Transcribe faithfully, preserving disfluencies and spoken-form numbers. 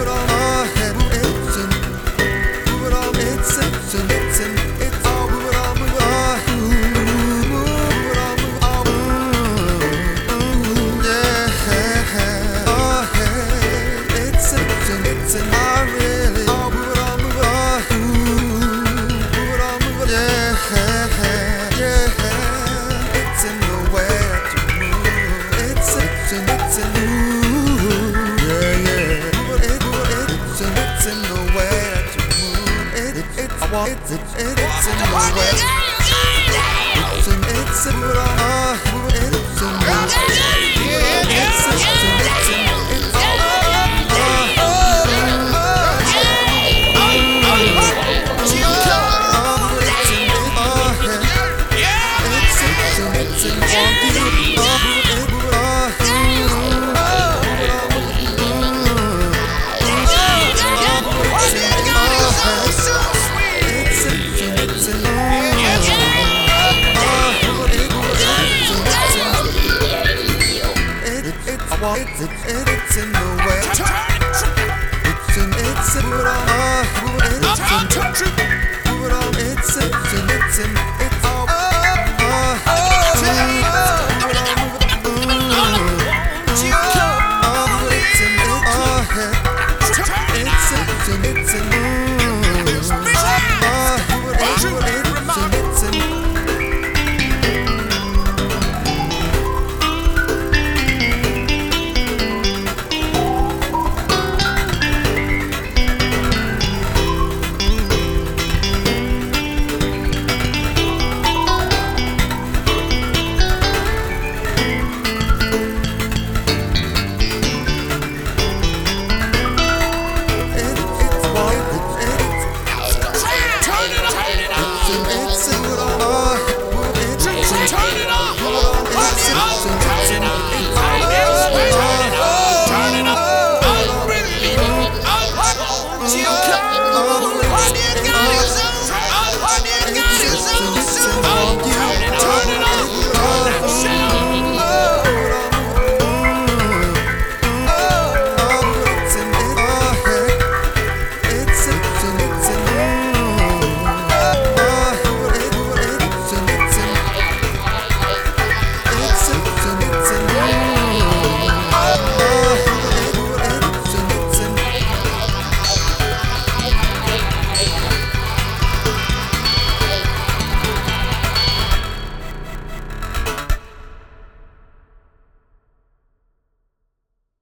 It's it, it's in the way. It's in, it's in the uh, it's in the it's in, it's in, it's It's, it, it's in the way. It's in, it's in the uh, it's in